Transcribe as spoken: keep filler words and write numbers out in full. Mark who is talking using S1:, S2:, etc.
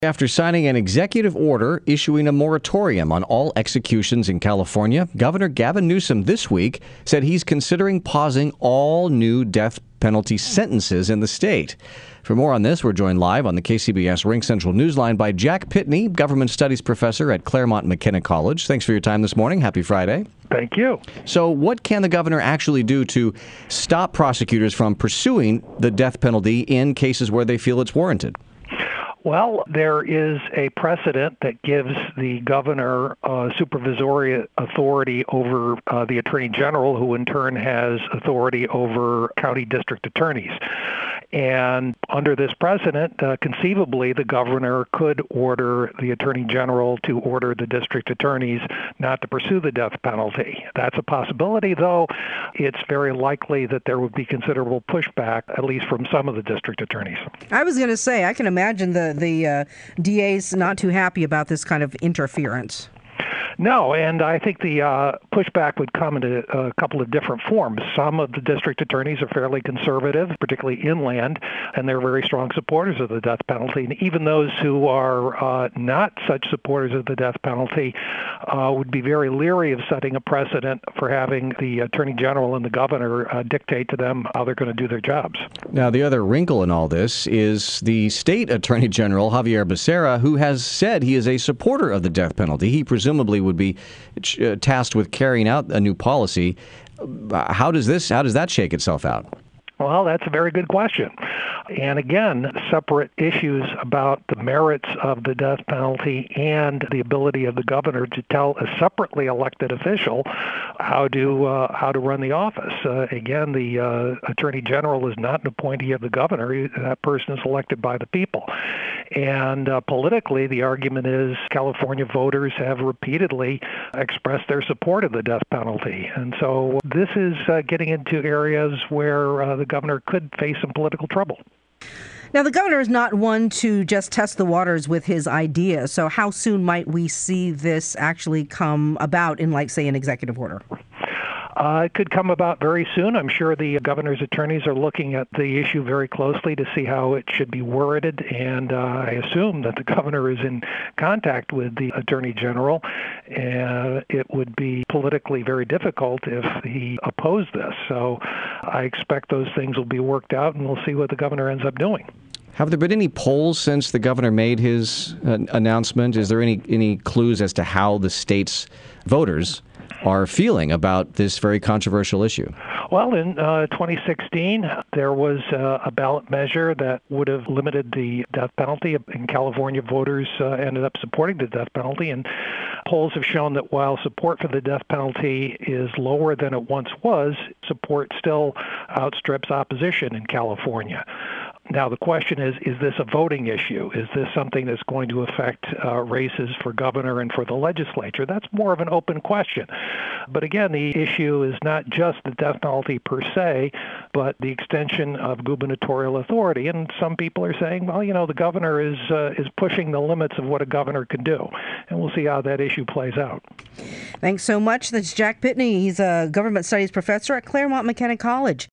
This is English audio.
S1: After signing an executive order issuing a moratorium on all executions in California, Governor Gavin Newsom this week said he's considering pausing all new death penalty sentences in the state. For more on this, we're joined live on the K C B S RingCentral Newsline by Jack Pitney, Government Studies Professor at Claremont McKenna College. Thanks for your time this morning. Happy Friday.
S2: Thank you.
S1: So what can the governor actually do to stop prosecutors from pursuing the death penalty in cases where they feel it's warranted?
S2: Well, there is a precedent that gives the governor uh, supervisory authority over uh, the attorney general, who in turn has authority over county district attorneys. And under this precedent, uh, conceivably, the governor could order the attorney general to order the district attorneys not to pursue the death penalty. That's a possibility, though it's very likely that there would be considerable pushback, at least from some of the district attorneys.
S3: I was going to say, I can imagine the, the uh, D A's not too happy about this kind of interference.
S2: No, and I think the uh, pushback would come in a, a couple of different forms. Some of the district attorneys are fairly conservative, particularly inland, and they're very strong supporters of the death penalty. And even those who are uh, not such supporters of the death penalty uh, would be very leery of setting a precedent for having the attorney general and the governor uh, dictate to them how they're going to do their jobs.
S1: Now, the other wrinkle in all this is the state attorney general, Xavier Becerra, who has said he is a supporter of the death penalty. He presumably would be uh, tasked with carrying out a new policy. How does this, how does that shake itself out?
S2: Well, that's a very good question. And again, separate issues about the merits of the death penalty and the ability of the governor to tell a separately elected official how to uh, how to run the office. Uh, again, the uh, attorney general is not an appointee of the governor. That person is elected by the people. And uh, politically, the argument is California voters have repeatedly expressed their support of the death penalty. And so this is uh, getting into areas where uh, the governor could face some political trouble.
S3: Now, the governor is not one to just test the waters with his idea. So how soon might we see this actually come about in, like, say, an executive order?
S2: Uh, it could come about very soon. I'm sure the governor's attorneys are looking at the issue very closely to see how it should be worded, and uh, I assume that the governor is in contact with the attorney general. Uh, it would be politically very difficult if he opposed this. So I expect those things will be worked out, and we'll see what the governor ends up doing.
S1: Have there been any polls since the governor made his uh, announcement? Is there any, any clues as to how the state's voters are feeling about this very controversial issue?
S2: Well, in uh, twenty sixteen, there was uh, a ballot measure that would have limited the death penalty. In California, voters uh, ended up supporting the death penalty, and polls have shown that while support for the death penalty is lower than it once was, support still outstrips opposition in California. Now, the question is, is this a voting issue? Is this something that's going to affect uh, races for governor and for the legislature? That's more of an open question. But again, the issue is not just the death penalty per se, but the extension of gubernatorial authority. And some people are saying, well, you know, the governor is uh, is pushing the limits of what a governor can do. And we'll see how that issue plays out.
S3: Thanks so much. That's Jack Pitney. He's a government studies professor at Claremont McKenna College.